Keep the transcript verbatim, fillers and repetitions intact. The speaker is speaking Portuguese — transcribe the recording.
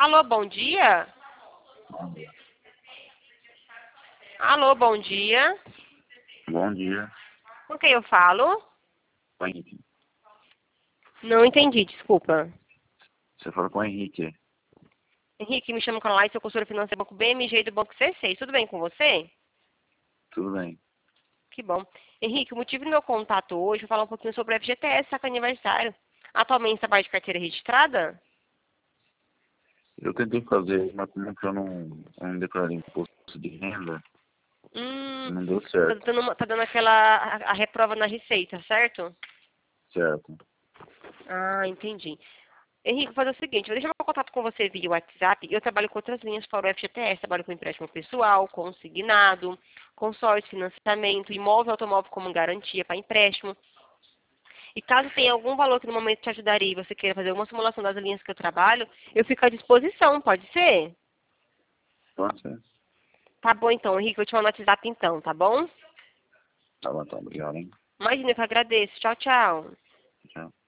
Alô, bom dia? Alô, bom dia? Bom dia. Com quem eu falo? Com o Henrique. Não entendi, desculpa. Você falou com o Henrique. Henrique, me chamo Caroline, sou consultora financeira do Banco B M G e do Banco C seis. Tudo bem com você? Tudo bem. Que bom. Henrique, o motivo do meu contato hoje é falar um pouquinho sobre o F G T S, saca aniversário. Atualmente, você trabalha de carteira registrada? Eu tentei fazer, mas como que eu não, eu não declarei imposto de renda, Hum, não deu tá certo. dando, uma- tá dando aquela a, a reprova na receita, certo? Certo. Ah, entendi. Henrique, vou fazer o seguinte, vou deixar meu contato com você via WhatsApp. Eu trabalho com outras linhas fora o F G T S, trabalho com empréstimo pessoal, consignado, consórcio, financiamento, imóvel, automóvel como garantia para empréstimo. E caso tenha algum valor que no momento te ajudaria e você queira fazer alguma simulação das linhas que eu trabalho, eu fico à disposição, pode ser? Pode ser. Tá bom então, Henrique, vou te mandar no WhatsApp então, tá bom? Tá bom, então. Obrigado, hein? Imagina, eu que agradeço. Tchau, tchau. Tchau.